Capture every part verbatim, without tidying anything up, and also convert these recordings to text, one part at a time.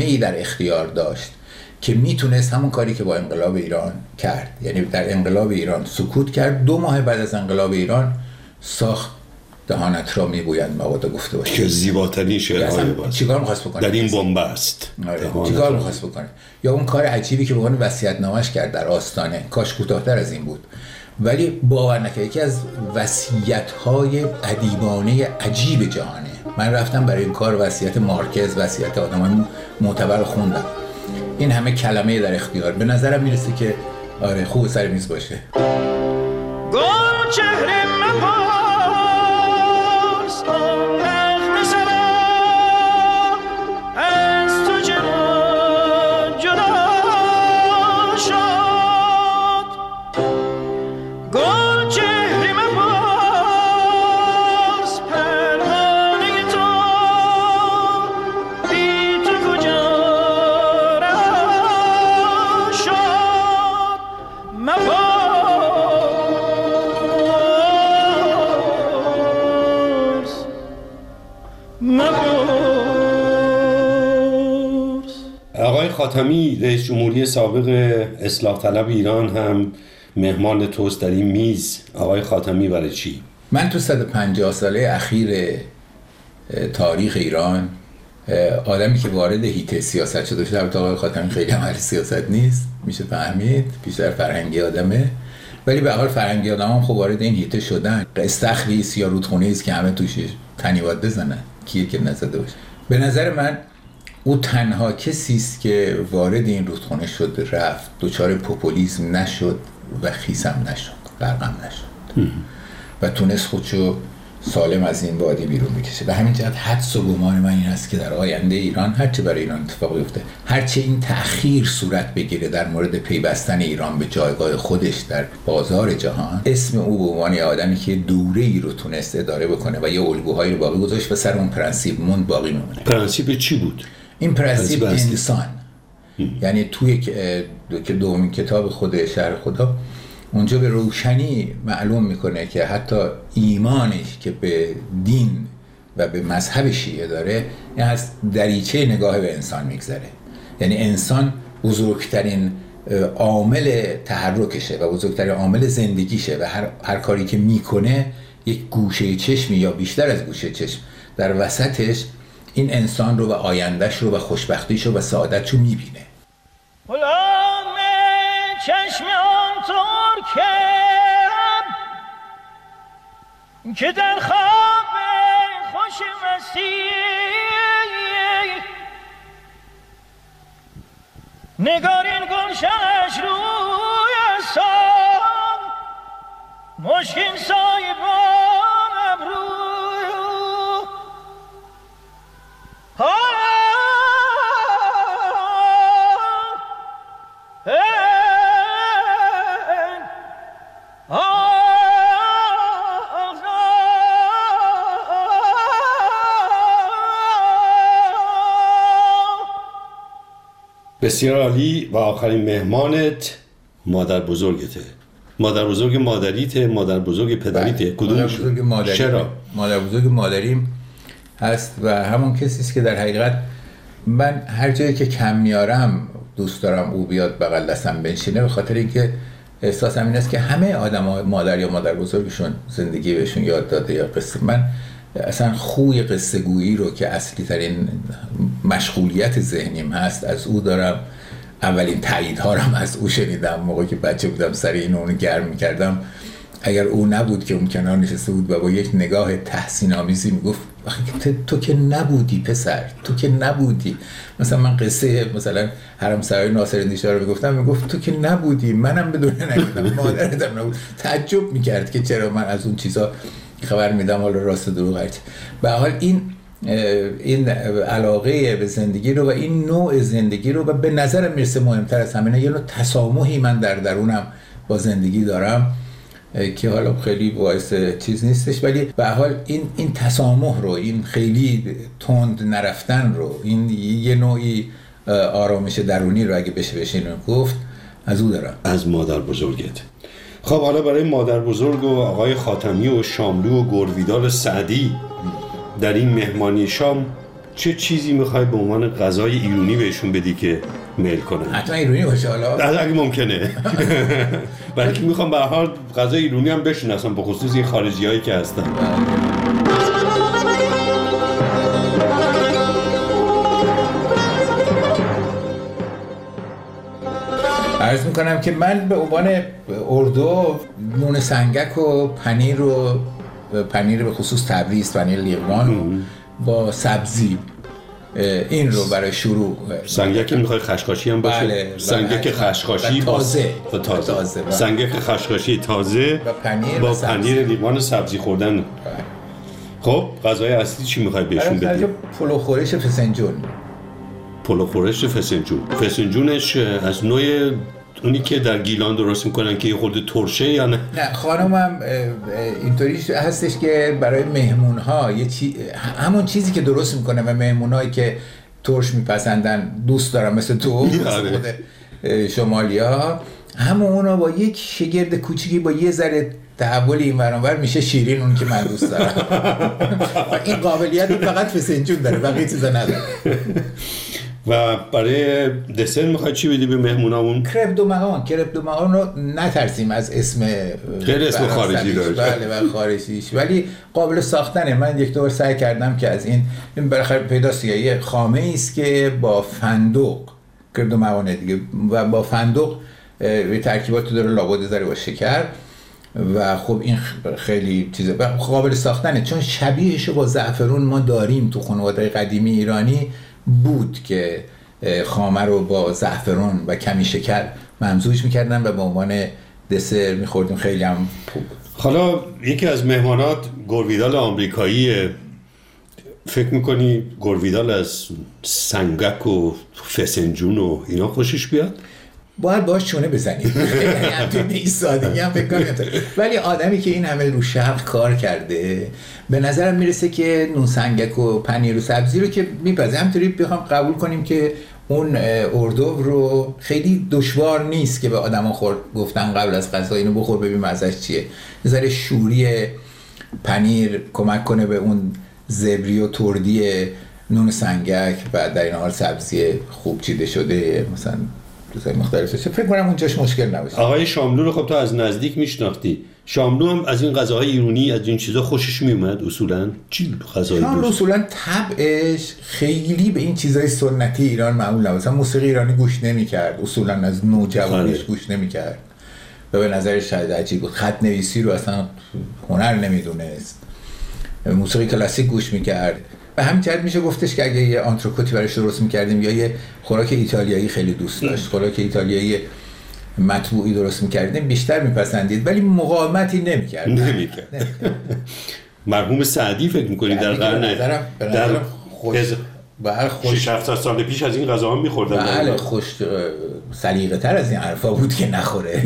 کلمه‌ای در اختیار داشت که میتونست همون کاری که با انقلاب ایران کرد، یعنی در انقلاب ایران سکوت کرد، دو ماه بعد از انقلاب ایران ساخت دهانت را میبویند مبادا گفته باشه که زیباترین شعرهای باز. چیکار می‌خواست بکنه در این بنبست؟ چیکار می‌خواست بکنه؟ یا اون کار عجیبی که به عنوان وصیت‌نامه‌اش کرد در آستانه، کاش کوتاه‌تر از این بود، ولی باور نکنید یکی از وصیت‌های ادیبانه عجیب جهانه. من رفتم برای این کار وصیت مارکز، وصیت آدمای معتبر خوندم. این همه کلمه در اختیار، به نظرم میرسه که آره خوب سر میز باشه. گل چهره مپاس نغمه سرا از تو جدا جدا شد. گل چهره مپاس پروانه تو بی تو کجا رها شد. مپاس آقای خاتمی، رئیس جمهوری سابق اصلاح طلب ایران هم مهمان توست در این میز. آقای خاتمی برای چی؟ من تو صد و پنجاه ساله اخیر تاریخ ایران آدمی که وارد هیته سیاست شده شده، البته آقای خاتمی خیلی هم اهل سیاست نیست، میشه فهمید، بیشتر فرهنگی آدمه، ولی به هر فرهنگی آدم هم خب وارد این هیته شدن. استخریست یا رودخونه است که همه توش تنیوات بزنن، کیه که نزده باشه. به نظر من او تنها کسی است که وارد این رودخونه شد، رفت، دچار پوپولیسم نشد و خیسم نشد، غرقم نشد و تونست خودشو سالم از این وادی بیرون بکشه. به همین جهت حدس و گمان من این است که در آینده ایران هرچه برای ایران اتفاق بیفته، هرچه این تأخیر صورت بگیره در مورد پیوستن ایران به جایگاه خودش در بازار جهان، اسم او به عنوان آدمی که دوره‌ای رو تونست اداره بکنه و یه الگوهایی رو باقی گذاشت و سر اون پرنسیپ موند باقی میمونه. پرنسیپ چی بود؟ این پرنسیپ انسان، یعنی توی که دومین کتاب خود شرح خدا اونجا به روشنی معلوم میکنه که حتی ایمانش که به دین و به مذهب شیعه داره این از دریچه نگاه به انسان میگذره. یعنی انسان بزرگترین عامل تحرکشه و بزرگترین عامل زندگیشه و هر, هر کاری که میکنه یک گوشه چشمی یا بیشتر از گوشه چشم در وسطش این انسان رو و آیندهش رو و خوشبختیش رو و سعادتش رو میبینه. غلام چشم آن ترکم که در خواب خوش مستی نگارین گلشنش روی سام مشکین سایبان ابرو بسیار عالی. و آخرین مهمانت مادر بزرگته. مادر بزرگ مادریته، مادر بزرگ پدریته، کدومش؟ مادر بزرگ مادری. چرا؟ مادر بزرگ مادریم هست و همون کسی است که در حقیقت من هر جایی که کم میارم دوست دارم او بیاد بغل دستم بنشینه، به خاطر اینکه احساسم این است که همه آدم‌ها مادر یا مادر بزرگشون زندگی بهشون یاد داده یا قصه. من اصلا خوی قصه گویی رو که اصلی ترین مشغولیت ذهنیم هست از او دارم. اولین تاییدها رو از او شنیدم موقعی که بچه بودم، سر این اون گرم می‌کردم. اگر او نبود که اون کنار نشسته بود و با یک نگاه تحسین آمیزی میگفت تو که نبودی پسر، تو که نبودی. مثلا من قصه مثلا حرم سرای ناصرالدین شاه رو میگفتم، میگفت تو که نبودی، منم به دنیا نیومدم، مادرتم نبود. تعجب میکرد که چرا من از اون چیزا خبر میدم، حالا راست دروغ هرچی. به حال این این علاقه به زندگی رو و این نوع زندگی رو و به نظرم میرسه مهمتر از همینه یه نوع تسامحی من در درونم با زندگی دارم که حالا خیلی باعث چیز نیستش، ولی به هر حال این این تسامح رو، این خیلی تند نرفتن رو، این یه نوعی آرامش درونی رو اگه بشه بشه اینو گفت از او دارم. از مادر بزرگت. خب حالا برای مادر بزرگ و آقای خاتمی و شاملو و گرویدال سعدی در این مهمانی شام چه چیزی میخوای به عنوان غذای ایرانی بهشون بدی که میل کنن؟ حتما ایرانی باشه حالا اگه ممکنه. بلکه میخوام به هر حال غذای ایرانی هم بشناسم، به خصوص این خارجیایی که هستن. عرض میکنم که من به عنوان اردو نون سنگک و پنیر و پنیر به خصوص تبریز، پنیر لیقوان با سبزی این رو برای شروع. سنگک میخوای خشخاشی هم باشه؟ بله، سنگک خشخاشی تازه با تازه, تازه بله. سنگک خشخاشی تازه با پنیر با و پنیر لیوان سبزی خوردن. بله. خب غذای اصلی چی میخوای بهشون بدی؟ پلو خورش فسنجون. پلو خورش فسنجون. فسنجونش از نوع اونی که در گیلان درست میکنن که یه خورده ترشه یا نه؟ نه خانمم اینطوری هستش که برای مهمونها یه چی... همون چیزی که درست میکنه و مهمونهایی که ترش میپسندن دوست دارم مثل تو مثل خود شمالیا، همون اونا با یک شگرد کوچیکی با یه ذره تحولی این ورانور میشه شیرین، اون که من دوست دارم. این قابلیت فقط فسنجون داره، بقیه چیزا نداره. و برای دسر میخوای چی بدی به مهمونامون؟ کرپ دو مقان. کرپ دو مقان رو نترسیم از اسم غیر اسم خارجی داره. بله و خارجیش، ولی قابل ساختنه. من یک دور سعی کردم که از این این بالاخره پیداست یه خامه ای است که با فندق، کرپ دو مقانه دیگه، و با فندق به ترکیبات داره، لابد ذره با شکر، و خب این خیلی چیزه قابل ساختنه، چون شبیهشو با زعفرون ما داریم تو خانواده قدیمی ایرانی بود که خامه رو با زعفرون و کمی شکر ممزوج میکردن و به عنوان دسر میخوردیم. خیلی هم خوب. حالا یکی از مهمانات گورویدال آمریکایی، فکر میکنی گورویدال از سنگک و فسنجون و اینا خوشش بیاد؟ باید باش چونه بزنید. یعنی همطور این سادگی هم فکر کنم. ولی آدمی که این همه رو شرق کار کرده، به نظرم میرسه که نون سنگک و پنیر و سبزی رو که میپذه، همطوری بخوام قبول کنیم که اون اردو رو خیلی دشوار نیست که به آدم خورد گفتن قبل از غذا اینو بخور ببین مزهش چیه. نظر شوری پنیر کمک کنه به اون زبری و تردی نون سنگک و در این حال سبزی خوب چیده شده مثلا چیزای مختلفه. فکر کنم اونجاش مشکل نباشه. آقای شاملو رو خب تو از نزدیک میشناختی. شاملو هم از این غذاهای ایرانی، از این چیزا خوشش میومد اصولا؟ چی غذای شاملو اصولا طبعش خیلی به این چیزای سنتی ایران معمول نبود. مثلا موسیقی ایرانی گوش نمی‌کرد، اصولا از نوجوانیش گوش نمی‌کرد و به نظرش شاید عجیب بود. خط نویسی رو اصلا هنر نمیدونست. موسیقی کلاسیک گوش می‌کرد. به همین جهت میشه گفتش که اگه یه آنتروکوتی براش درست می‌کردیم یا یه خوراک ایتالیایی خیلی دوست داشت، خوراک ایتالیایی مطبوعی درست می‌کردیم بیشتر می‌پسندید، ولی مقاومتی نمی‌کرد. نمی‌کرد. مرحوم سعدی فکر می‌کنی در قرن در خوش شش هفتاد سال پیش از این غذاها می‌خوردن؟ بله خوش سلیقه‌تر از این حرفا بود که نخوره.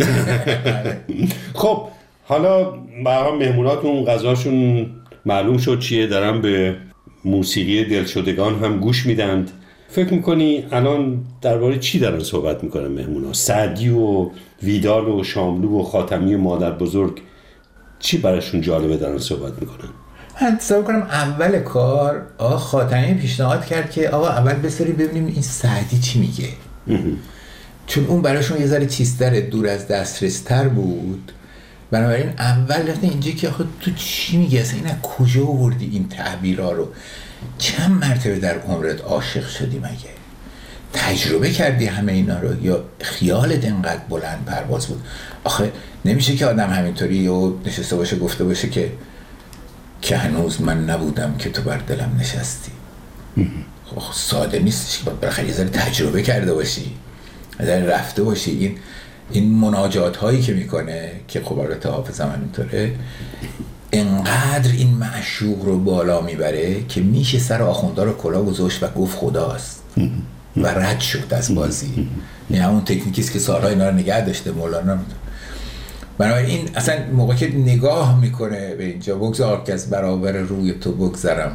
خب حالا برای مهموناتون غذاشون معلوم شد چیه، دارن به موسیقی دلشدگان هم گوش میدند. فکر میکنی الان درباره چی دارن صحبت میکنن مهمونا؟ سعدی و ویدال و شاملو و خاتمی و مادر بزرگ چی براشون جالبه دارن صحبت میکنن؟ من تصور کنم اول کار آقا خاتمی پیشنهاد کرد که آقا اول بساری ببینیم این سعدی چی میگه، چون اون براشون یه ذره چیزتر دور از دسترستر بود. بنابراین اول رفتن اینجا که آخه تو چی میگی اصلا، این از کجا آوردی این تعبیرها رو، چند مرتبه در عمرت عاشق شدی مگه، تجربه کردی همه اینا رو، یا خیالت انقدر بلند پرواز بود؟ آخه نمیشه که آدم همینطوری و نشسته باشه گفته باشه که که هنوز من نبودم که تو بر دلم نشستی. خب ساده نیستش که بالاخره یه ذره تجربه کرده باشی، یه ذره رفته باشی. این این مناجات هایی که میکنه که خب البته حافظم همینطوره، انقدر این معشوق رو بالا میبره که میشه سر آخونده رو کلا گذاشت و گفت خداست و رد شد از بازی. این همون تکنیکیست که سالها اینا رو نگه داشته مولانا. بنابراین این اصلا موقع که نگاه میکنه به اینجا، بگذار که از برابر روی تو بگذرم،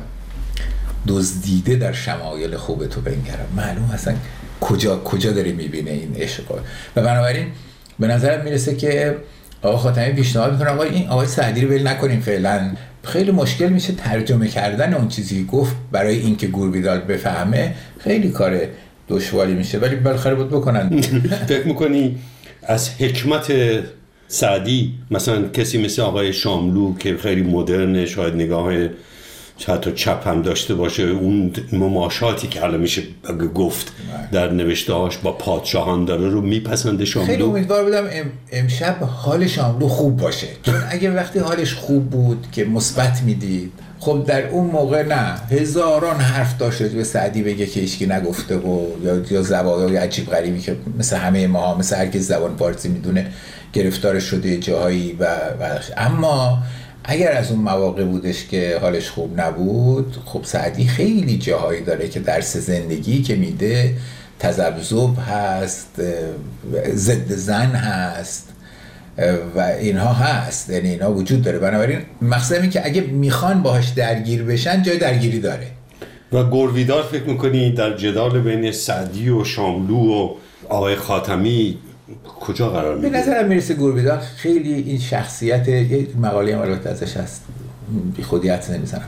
دزدیده در شمایل خوب تو بنگرم، معلوم اصلا کجا کجا داره میبینه این عشق. و بنابراین به نظرم میرسه که آقا خاتمی پیشنهاد میکنه آقا این آقای سعدی رو ول نکنیم فعلا، خیلی مشکل میشه ترجمه کردن اون چیزی گفت برای اینکه گوربیدال بفهمه، خیلی کار دشواری میشه، ولی بالاخره بود بکنن. فکر میکنی از حکمت سعدی مثلا کسی مثل آقای شاملو که خیلی مدرنه، شاید نگاه حتی چپ هم داشته باشه، اون مماشاتی که حالا میشه گفت در نوشته‌هاش با پادشاهان داره رو میپسنده شاملو؟ خیلی امیدوار بودم ام امشب حال شاملو خوب باشه، چون اگه وقتی حالش خوب بود که مثبت میدید، خب در اون موقع نه هزاران حرف داشت به سعدی بگه که هیچکی نگفته و یا یا زبایای عجیب غریبی که مثل همه ما، مثل هر کی زبان فارسی میدونه گرفتار شده جاهایی و, و اما اگر از اون مواقع بودش که حالش خوب نبود، خب سعدی خیلی جاهایی داره که درس زندگی که میده تذبذب هست، ضد زن هست و اینها هست، یعنی اینها وجود داره. بنابراین مقصد اینه که اگه میخوان باهاش درگیر بشن جای درگیری داره. و گوربیدال فکر میکنی در جدال بین سعدی و شاملو و آقای خاتمی کجا قرار میگیره؟ به نظرم میرسه گوربیدال خیلی این شخصیت، یه مقاله هم البته ازش هست بی خودی حدس نمیزنم،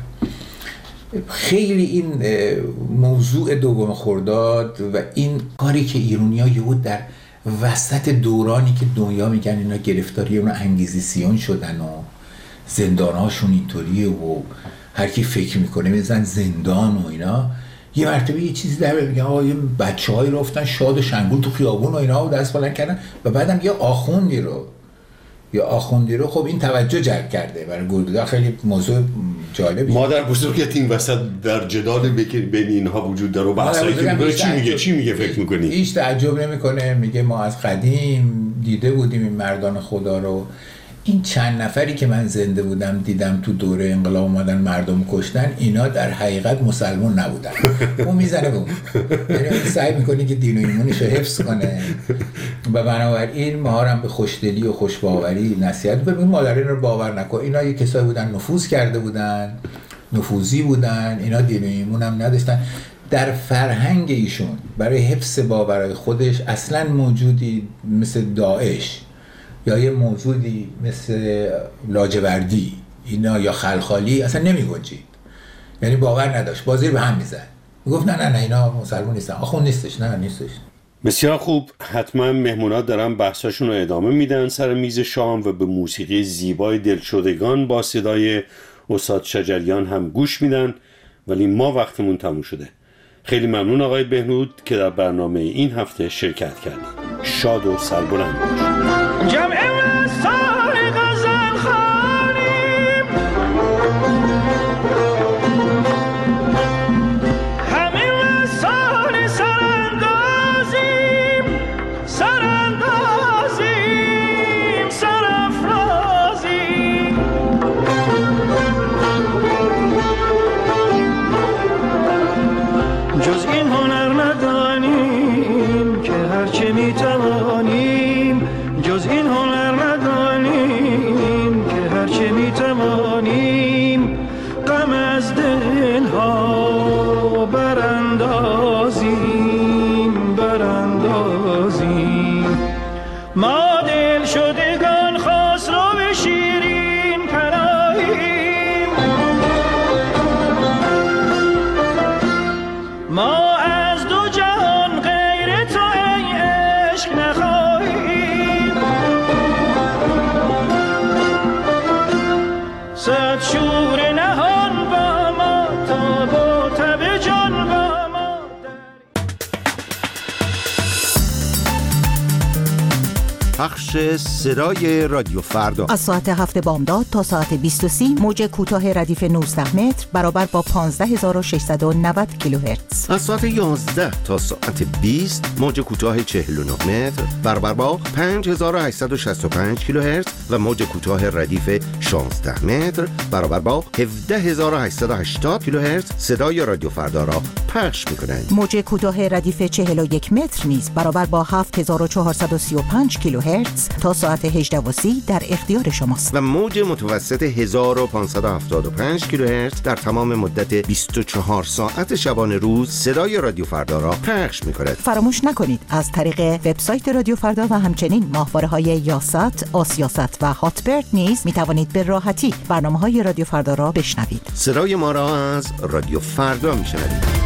خیلی این موضوع دوم خرداد و این کاری که ایرونی‌ها یهو در وسط دورانی که دنیا میگن اینا گرفتاری اون انگیزیسیون شدن و زندانهاشون اینطوریه و هر کی فکر میکنه میزن زندان و اینا، یه مرتبه یه چیزی در میگن آقا یه بچه‌هایی رفتن شاد و شنگول تو خیابون و اینا و دست بلند کردن و بعدم یه آخوندی رو یا آخوندی رو، خب این توجه جلب کرده برای گوربیدال، خیلی موضوع جالبی. مادر بزرگت این وسط در جدال بین اینها وجود داره و بحثایی که میگه چی میگه چی میگه فکر میکنی؟ هیچ تعجب نمیکنه، میگه ما از قدیم دیده بودیم این مردان خدا رو، این چند نفری که من زنده بودم دیدم تو دوره انقلاب اومدن مردم کشتن، اینا در حقیقت مسلمان نبودن. اون میزنه به اون، یعنی سعی میکنه که دین و ایمانش رو حفظ کنه و بنابراین ما هم به خوشدلی و خوشباوری نصیحت ببین مادرین رو باور نکن، اینا یه کسایی بودن نفوذ کرده بودن، نفوذی بودن، اینا دین و ایمان هم نداشتن. در فرهنگ ایشون برای حفظ باورهای خودش اصلا موجودی مثل داعش یا یه موجودی مثل لاجوردی اینا یا خلخالی اصلا نمی گنجید، یعنی باور نداشت، بازی به هم میزد، میگفت نه نه نه اینا مسلمان نیستن، آخون نیستش، نه نیستش. بسیار خوب، حتما مهمونات دارن بحثاشون رو ادامه میدن سر میز شام و به موسیقی زیبای دلشدگان با صدای استاد شجریان هم گوش میدن، ولی ما وقتمون تموم شده. خیلی ممنون آقای بهنود که در برنامه این هفته شرکت کردید. شاد و سربلند باشید. جمع وصال غزل خوانیم، همه وصال سراندازیم، سراندازیم، سرافرازیم. جز این هنر ندانیم که هرچه میتوانیم، جز این هنر ندانیم که هرچه میتوانیم، غم از دلها براندازیم، براندازیم. ما دل شدگان خسرو شیرین پناهیم، ما از دو جهان غیر تو ای عشق نخواهیم. صد شور نهان با ما تا با تب جان با ما. پخش صدای رادیو فردا از ساعت هفت بامداد تا ساعت بیست و سی موج کوتاه ردیف نوزده متر برابر با پانزده هزار و ششصد و نود کیلوهرتز. از ساعت یازده تا ساعت بیست موج کوتاه چهل و نه متر برابر با پنج هزار و هشتصد و شصت و پنج کیلوهرتز و موج کوتاه ردیف شانزده متر برابر با هفده هزار و هشتصد و هشتاد کیلوهرتز صدای رادیو فردا را پخش میکنند. موج کوتاه ردیف چهل و یک متر نیز برابر با هفت هزار و چهارصد و سی و پنج کیلوهرتز تا ساعت هجده و سی در اختیار شماست. و موج متوسط هزار و پانصد و هفتاد و پنج کیلوهرتز در تمام مدت بیست و چهار ساعت شبانه روز صدای رادیو فردا را پخش میکند. فراموش نکنید از طریق وبسایت رادیو فردا و همچنین ماهواره‌های یاست، آسیاست و هاتبرد نیز می توانید به راحتی برنامه‌های رادیو فردا را بشنوید. صدای ما را از رادیو فردا میشنوید.